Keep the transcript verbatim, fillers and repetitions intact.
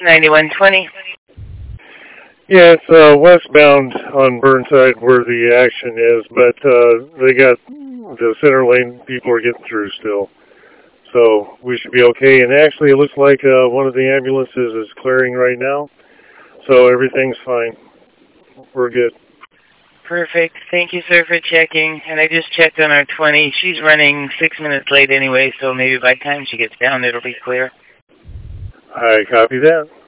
ninety-one twenty. Yeah, it's uh, westbound on Burnside where the action is, but uh, they got the center lane. People are getting through still, so we should be okay. And actually, it looks like uh, one of the ambulances is clearing right now, so everything's fine. We're good. Perfect. Thank you, sir, for checking. And I just checked on our twenty. She's running six minutes late anyway, so maybe by the time she gets down, it'll be clear. I copy that.